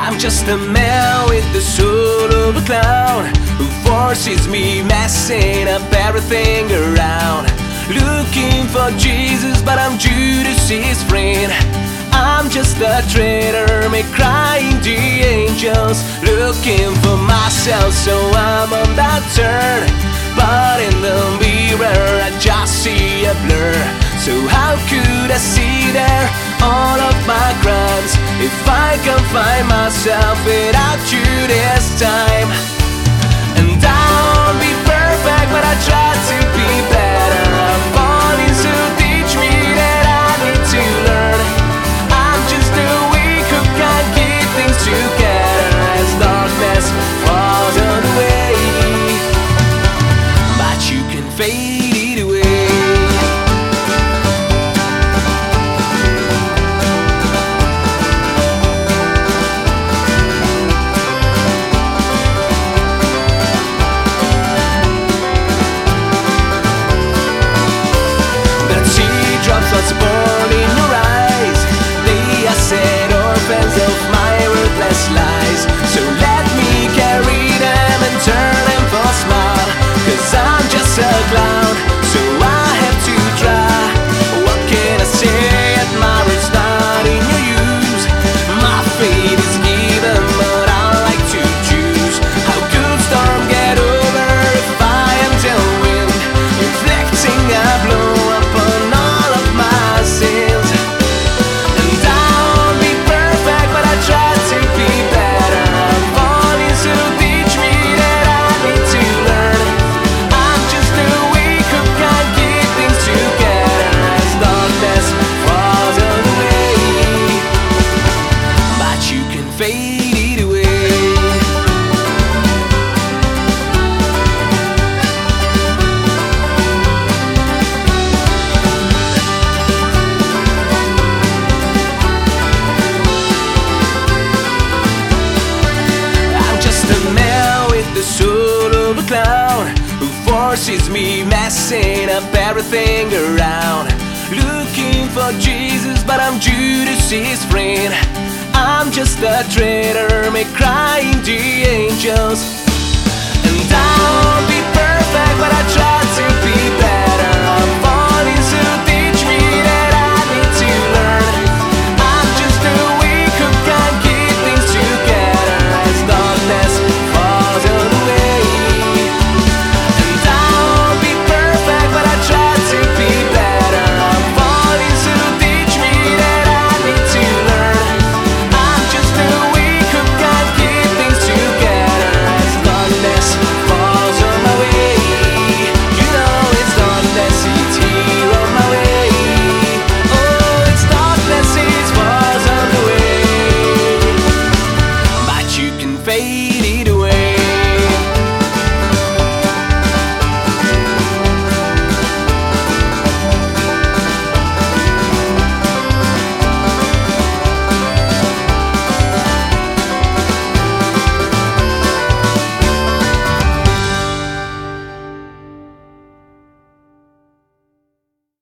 I'm just a man with the soul of a clown, who forces me messing up everything around. Looking for Jesus, but I'm Judas' friend. I'm just a traitor, me crying the angels. Looking for myself, so I'm on that turn. But in the mirror I just see a blur. So how could I see there all of my crimes, if I can find myself without you this time? And I won't be perfect, but I try to be better. I'm falling, so teach me that I need to learn. I'm just a weak who can't keep things together as darkness falls on the way. But you can fade it away. What's born in your eyes? They are said orphans of my ruthless lies. So let me carry them and turn them for a smile. 'Cause I'm just a clown, so I have to try. What can I say? Admirer's not in your use. My fate is given, but I like to choose. How could storm get over if I am the wind, inflicting a blow upon all of my sins? And I won't be perfect, but I try to be better. I'm falling, so teach me that I need to learn. I'm just a weak who can't keep things together as darkness falls on the way. But you can fade it away. I'm just a man with the soul of a clown, who forces me messing up everything around. Looking for Jesus, but I'm Judas' friend. I'm just a traitor, me crying the angels. And I won't be